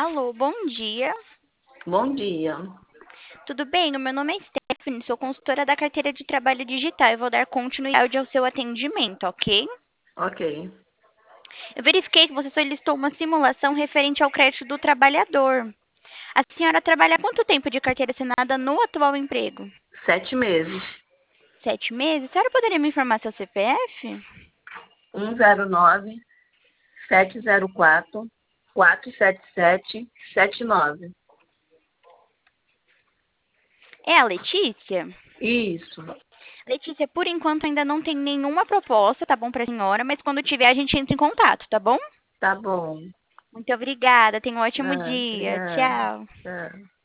Alô, bom dia. Bom dia. Tudo bem? O meu nome é Stephanie, sou consultora da carteira de trabalho digital e vou dar continuidade ao seu atendimento, ok? Ok. Eu verifiquei que você solicitou uma simulação referente ao crédito do trabalhador. A senhora trabalha há quanto tempo de carteira assinada no atual emprego? 7 meses. 7 meses? A senhora poderia me informar seu CPF? 109-704-477-79. É a Letícia? Isso. Letícia, por enquanto ainda não tem nenhuma proposta, tá bom, pra senhora, mas quando tiver a gente entra em contato, tá bom? Tá bom. Muito obrigada, tenha um ótimo Ah, dia. obrigada. Tchau. Tchau.